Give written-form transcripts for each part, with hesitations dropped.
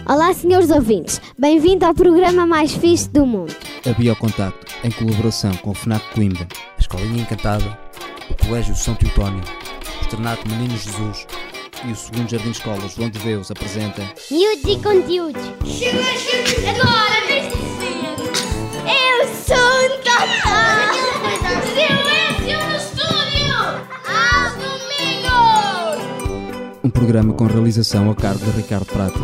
Olá, senhores ouvintes. Bem-vindo ao programa mais fixe do mundo. A Biocontacto, em colaboração com o FNAC Coimbra, a Escolinha Encantada, o Colégio São Teotónio, o Externato Menino Jesus e o 2º Jardim de Escola João de Deus apresentam Miúdos e conteúdos. Agora, desde cedo. Eu sou um tatá. Silêncio no estúdio! Aos domingos! um programa com realização a cargo de Ricardo Prata.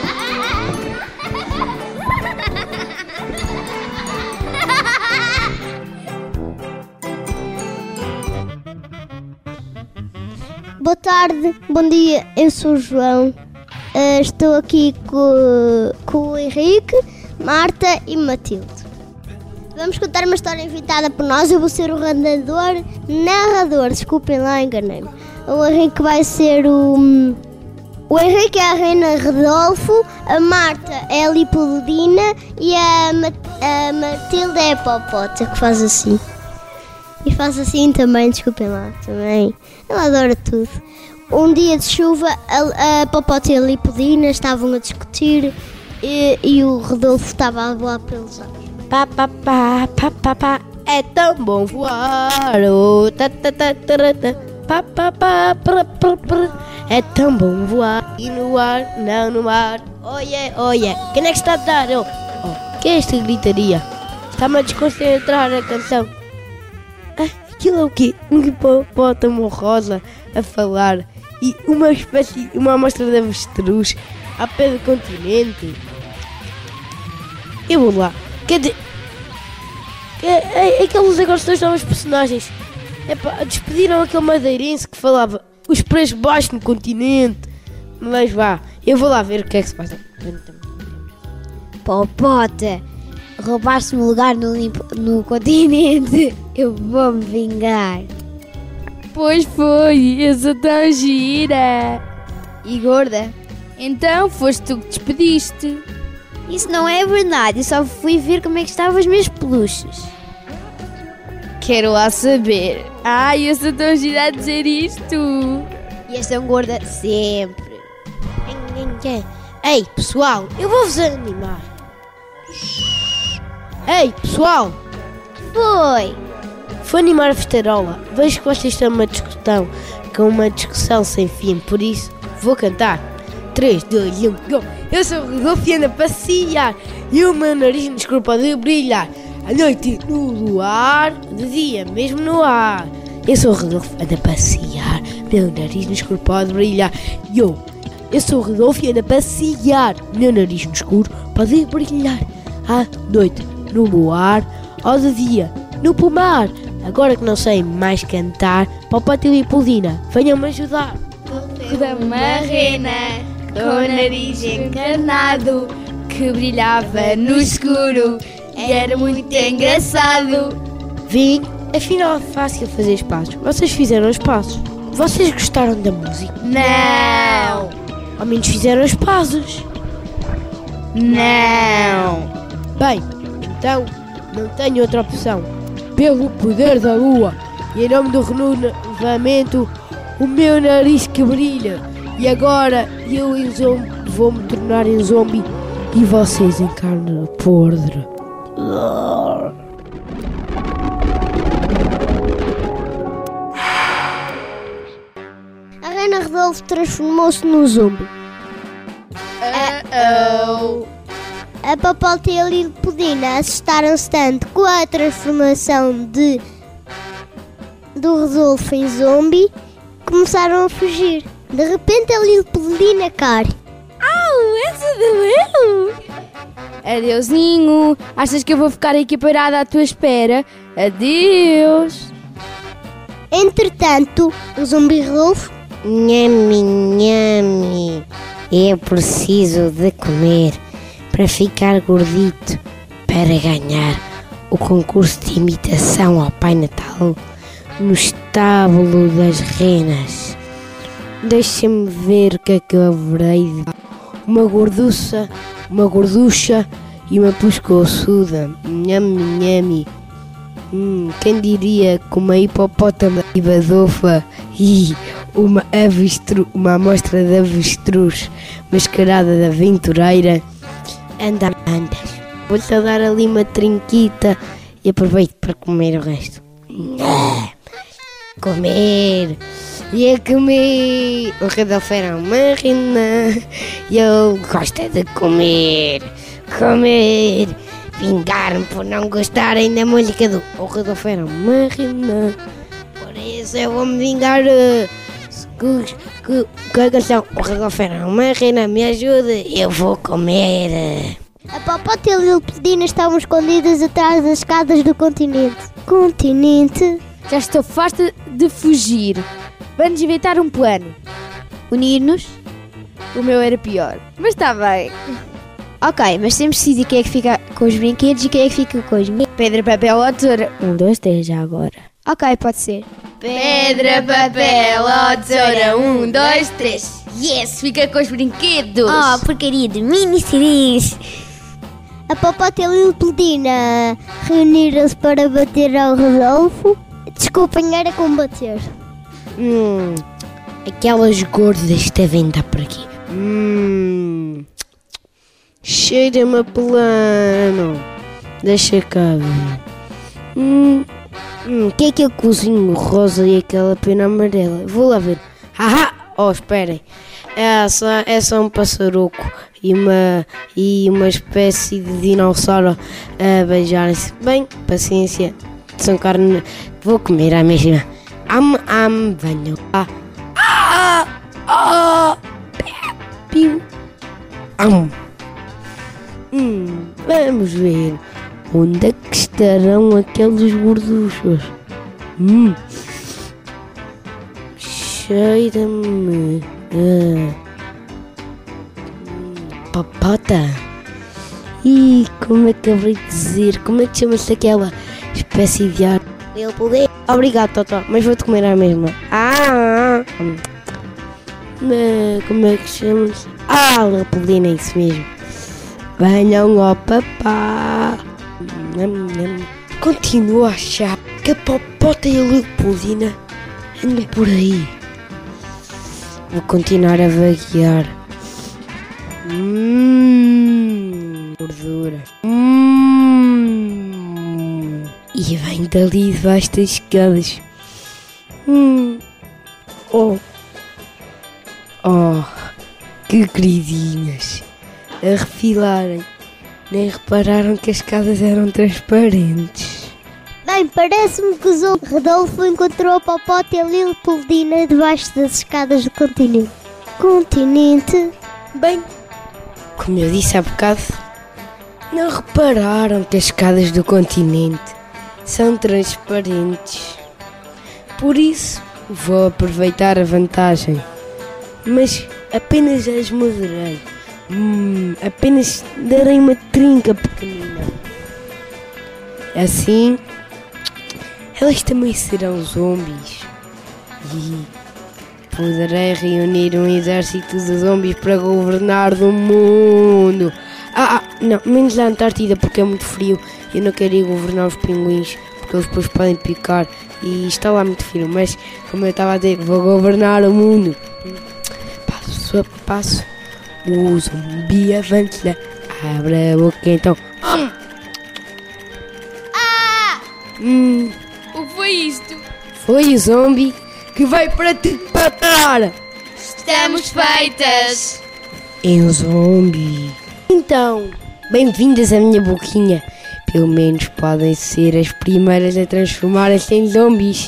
Boa tarde, bom dia, eu sou o João. Estou aqui com o Henrique, Marta e Matilde. Vamos contar uma história inventada por nós. Eu vou ser o narrador, desculpem lá, enganei-me. O Henrique vai ser o Henrique é a Reina Rodolfo, a Marta é a Lipodina e a Matilde é a Popota, que faz assim. E faz assim também, desculpem lá, também. Ela adora tudo. Um dia de chuva, a Popota e a Lipodina estavam a discutir e o Rodolfo estava a voar pelos ares. Pá, pá, pá, pá, pá, pá, é tão bom voar. Oh, ta, ta, ta, ta, ta, pá, pá, pá, prá, prá, prá. É tão bom voar. E no ar, não no mar. Olha, olha, quem é que está a dar? Que é esta gritaria? Está-me a desconcentrar a canção. Aquilo é o quê? Um hipopótamo rosa a falar e uma amostra de avestruz a pé do continente. Eu vou lá. Quer dizer, aqueles agora são os novos personagens. Despediram aquele madeirense que falava os preços baixos no continente. Mas vá, eu vou lá ver o que é que se passa. Popota, roubaste-me o lugar no continente. Eu vou me vingar. Pois foi, eu sou tão gira. E gorda? Então foste tu que despediste. Isso não é verdade. Eu só fui ver como é que estavam os meus peluches. Quero lá saber. Ai, eu sou tão gira a dizer isto. E esta gorda sempre. Ei, pessoal, eu vou-vos animar. Ei, pessoal. Foi. Vou animar a festarola. Vejo que vocês estão uma discussão sem fim. Por isso, vou cantar. 3, 2, 1, go! Eu sou o Rodolfo e ando a passear. E o meu nariz no escuro pode brilhar. À noite no luar, de dia mesmo no ar. Eu sou o Rodolfo e ando a passear. Meu nariz no escuro pode brilhar. Eu sou o Rodolfo e ando a passear. Meu nariz no escuro pode brilhar. À noite no luar, ao de dia no pomar. Agora que não sei mais cantar, Popota e Lipodina, venham-me ajudar. Da marrena, com o nariz encarnado, que brilhava no escuro e era muito engraçado. Vim, afinal é fácil fazer os passos. Vocês fizeram os passos. Vocês gostaram da música? Não! Ao menos fizeram os passos. Não! Bem, então não tenho outra opção. Pelo poder da lua e em nome do renovamento, o meu nariz que brilha. E agora eu vou-me tornar em zombie e vocês em carne podre. A Reina Rodolfo transformou-se num zombie. A Popota e a Lipodina assustaram-se tanto com a transformação do Rodolfo em zombie, começaram a fugir. De repente a Lipodina cai. Essa doeu! Adeusinho, achas que eu vou ficar aqui parada à tua espera? Adeus! Entretanto, o zombi Rodolfo... Nhame, nhame, eu preciso de comer para ficar gordito, para ganhar o concurso de imitação ao Pai Natal no estábulo das renas. Deixa-me ver o que é que eu haverei de... Uma gorducha e uma pescoçuda. Nhame, nhame. Quem diria que uma hipopótamo e badofa e uma amostra de avestruz mascarada de aventureira. Andas. Vou-te dar ali uma trinquita e aproveito para comer o resto. Comer. E a comer. O Rodolfo era uma rena e ele gosta de comer. Comer. Vingar-me por não gostarem da música do O Rodolfo era uma rena. Por isso eu vou me vingar. Que a canção O Rodolfo era uma rena me ajuda. Eu vou comer. A Popota e a Lilipedina estavam escondidas atrás das escadas do continente. Continente? Já estou farta de fugir. Vamos inventar um plano. Unir-nos? O meu era pior, mas está bem. Ok, mas temos de decidir quem é que fica com os brinquedos e quem é que fica com os brinquedos. Pedra, papel ou tesoura. 1, 2, 3, já agora. Ok, pode ser. Pedra, papel ou tesoura. 1, 2, 3. Yes, fica com os brinquedos. Oh, porcaria de mini-series. A Popota e a Lilipedina reuniram-se para bater ao Rodolfo. Desculpem, era combater. Aquelas gordas devem estar por aqui. Cheira-me a plano. Deixa cá ver. Que é que eu cozinho rosa e aquela pena amarela? Vou lá ver. Oh, esperem. É só um passaroco e uma espécie de dinossauro a beijarem-se. Bem, paciência. São carne. Vou comer a mesma. Venham cá. Piu. Vamos ver. Onde é que estarão aqueles gorduchos? Cheira-me. Popota. E como é que eu vou dizer? Como é que chama-se aquela espécie de ar? Eu poder. Obrigado, Totó, mas vou-te comer a mesma. Como é que chama-se? Lilipedina, é isso mesmo. Venham ao papá. Continuo a achar que a Popota e a Lilipedina andam por aí. Vou continuar a vaguear. Gordura. E vem dali debaixo das escadas. Oh, que queridinhas. A refilarem. Nem repararam que as escadas eram transparentes. Bem, parece-me que o Rodolfo encontrou a Popota e a Lilipedina debaixo das escadas do continente. Continente? Bem, como eu disse há bocado, não repararam que as escadas do continente são transparentes. Por isso, vou aproveitar a vantagem. Mas apenas as moderei. Apenas darei uma trinca pequenina. Assim, elas também serão zombies. E poderei reunir um exército de zombies para governar o mundo. Não, menos a Antártida porque é muito frio. Eu não quero ir governar os pinguins porque eles depois podem picar e está lá muito frio. Mas, como eu estava a dizer, vou governar o mundo. Passo a passo, o zombi avança. Abre a boca então. O que foi isto? Foi o zombie que veio para te matar. Estamos feitas. É um zombie. Então, bem-vindas à minha boquinha. Pelo menos podem ser as primeiras a transformarem-se em zombies.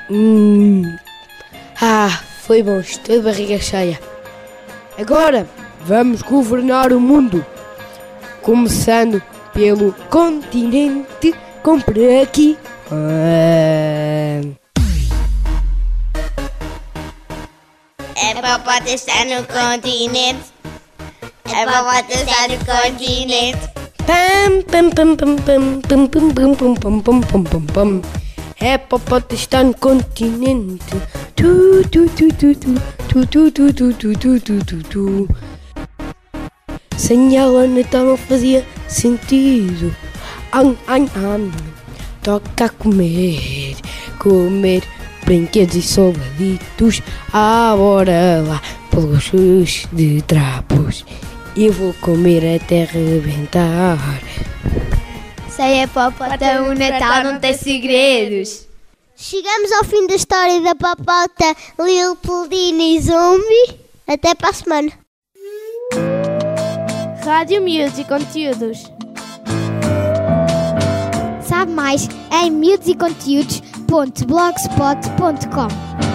Foi bom, estou de barriga cheia. Agora, vamos governar o mundo. Começando pelo continente. Comprei aqui. A Popota está no continente. A Popota está no continente. Pam pam pam pam pam pam pam pam pam pam pam pam pam pam. A Popota está no continente. Tu tu tu tu tu tu tu tu tu tu tu tu tu. Sem ela Natal não fazia sentido. Toca a comer, comer, brinquedos e soldaditos. Ah, bora lá, pelos chus de trapos. Eu vou comer até rebentar. Sem a Popota o Natal não tem segredos. Chegamos ao fim da história da Popota, Lil, Puldina e Zumbi. Até para a semana. Rádio Miúdos e Conteúdos. Sabe mais em miudoseconteúdos.blogspot.com.